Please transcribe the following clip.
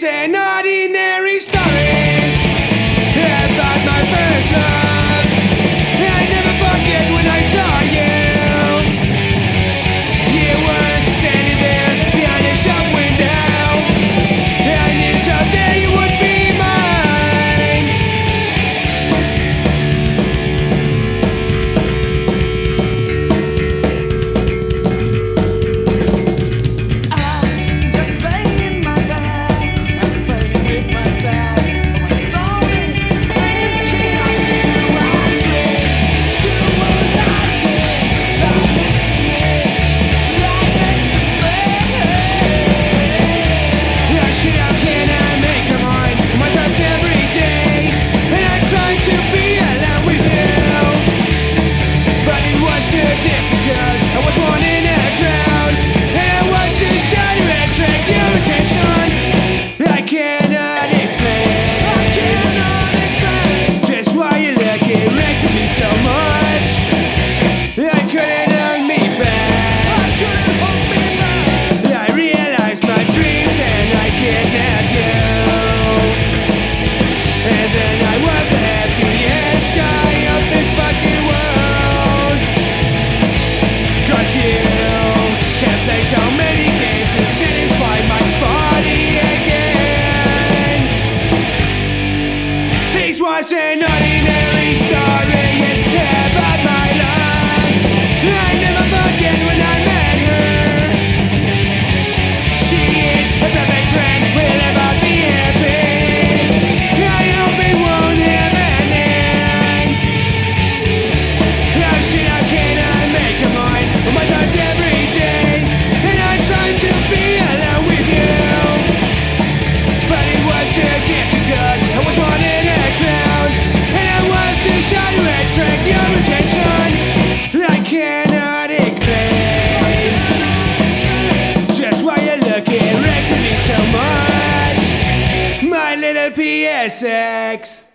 It's an ordinary story about my first love. I never forget when I saw you. You were standing there behind a shop window. I knew someday you would be mine. I just lay in my bed and playing with myself. My soul is aching. I feel I dream. You were not here, right next to me, right next to me. Shit, how can I make her mine? My thoughts every day, and I try to be alone with you, but it was too difficult. I was one in a crowd, and I was too shy to attract your attention. I cannot explain, I cannot explain just why you look at me so much. I couldn't hold me back. I couldn't hold me back. I realized my dreams and I kidnapped you. And then I was the happiest guy of this fucking world. 'Cause you can play so many games to satisfy my body again. This was an ordinary story about my love. I never forget when I met her. She is a perfect friend, will ever be happy. I hope it won't have an end. How shit, how can I make her mine? My thoughts every day, and I try to be alone with you, but it was too difficult. I was one in a crowd, and I was too shy to attract your attention. I cannot explain just why you're looking right at me so much, my little PSX.